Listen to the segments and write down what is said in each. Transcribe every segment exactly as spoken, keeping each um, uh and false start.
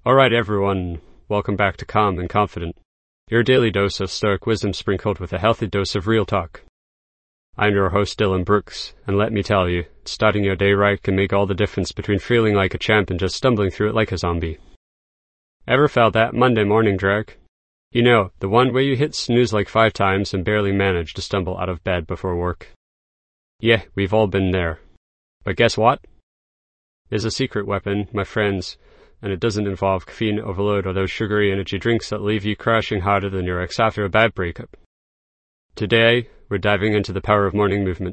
Alright everyone, welcome back to Calm and Confident, your daily dose of stoic wisdom sprinkled with a healthy dose of real talk. I'm your host Dylan Brooks, and let me tell you, starting your day right can make all the difference between feeling like a champ and just stumbling through it like a zombie. Ever felt that Monday morning drag? You know, the one where you hit snooze like five times and barely manage to stumble out of bed before work. Yeah, we've all been there. But guess what? There's a secret weapon, my friends, and it doesn't involve caffeine overload or those sugary energy drinks that leave you crashing harder than your ex after a bad breakup. Today, we're diving into the power of morning movement.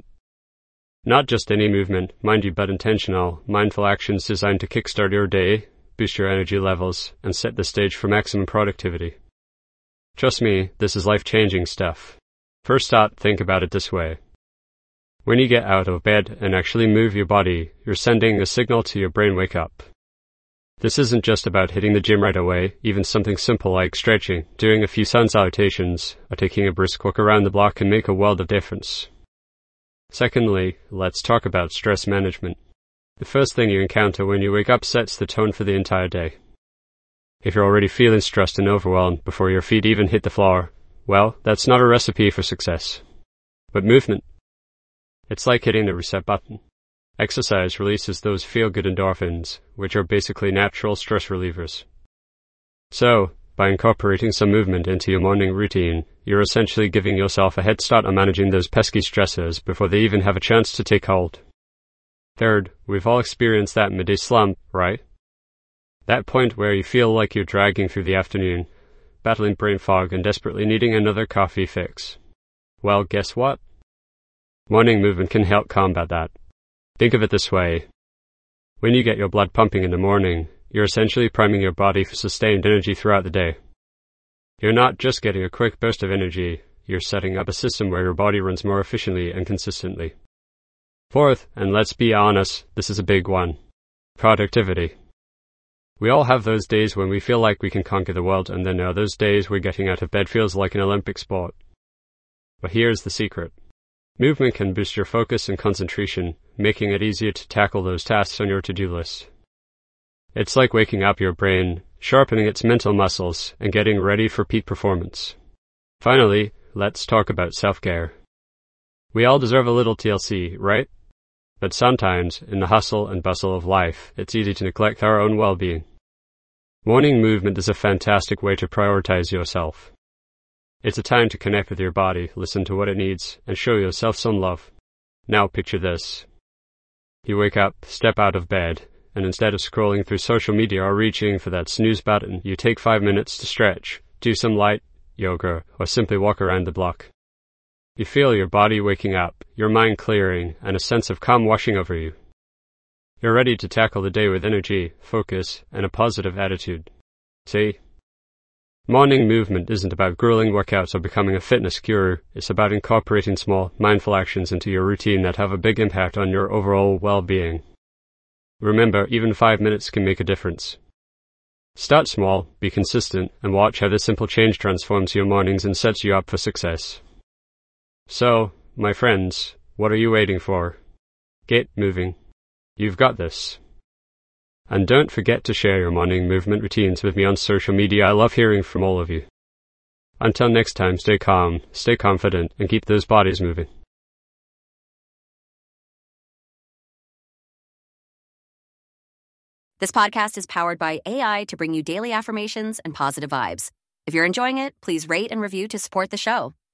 Not just any movement, mind you, but intentional, mindful actions designed to kickstart your day, boost your energy levels, and set the stage for maximum productivity. Trust me, this is life-changing stuff. First up, think about it this way. When you get out of bed and actually move your body, you're sending a signal to your brain, wake up. This isn't just about hitting the gym right away. Even something simple like stretching, doing a few sun salutations, or taking a brisk walk around the block can make a world of difference. Secondly, let's talk about stress management. The first thing you encounter when you wake up sets the tone for the entire day. If you're already feeling stressed and overwhelmed before your feet even hit the floor, well, that's not a recipe for success. But movement. It's like hitting the reset button. Exercise releases those feel-good endorphins, which are basically natural stress relievers. So, by incorporating some movement into your morning routine, you're essentially giving yourself a head start on managing those pesky stressors before they even have a chance to take hold. Third, we've all experienced that midday slump, right? That point where you feel like you're dragging through the afternoon, battling brain fog and desperately needing another coffee fix. Well, guess what? Morning movement can help combat that. Think of it this way. When you get your blood pumping in the morning, you're essentially priming your body for sustained energy throughout the day. You're not just getting a quick burst of energy, you're setting up a system where your body runs more efficiently and consistently. Fourth, and let's be honest, this is a big one. Productivity. We all have those days when we feel like we can conquer the world, and then there are those days where getting out of bed feels like an Olympic sport. But here's the secret. Movement can boost your focus and concentration, making it easier to tackle those tasks on your to-do list. It's like waking up your brain, sharpening its mental muscles, and getting ready for peak performance. Finally, let's talk about self-care. We all deserve a little T L C, right? But sometimes, in the hustle and bustle of life, it's easy to neglect our own well-being. Morning movement is a fantastic way to prioritize yourself. It's a time to connect with your body, listen to what it needs, and show yourself some love. Now picture this. You wake up, step out of bed, and instead of scrolling through social media or reaching for that snooze button, you take five minutes to stretch, do some light yoga, or simply walk around the block. You feel your body waking up, your mind clearing, and a sense of calm washing over you. You're ready to tackle the day with energy, focus, and a positive attitude. See? Morning movement isn't about grueling workouts or becoming a fitness guru. It's about incorporating small, mindful actions into your routine that have a big impact on your overall well-being. Remember, even five minutes can make a difference. Start small, be consistent, and watch how this simple change transforms your mornings and sets you up for success. So, my friends, what are you waiting for? Get moving. You've got this. And don't forget to share your morning movement routines with me on social media. I love hearing from all of you. Until next time, stay calm, stay confident, and keep those bodies moving. This podcast is powered by A I to bring you daily affirmations and positive vibes. If you're enjoying it, please rate and review to support the show.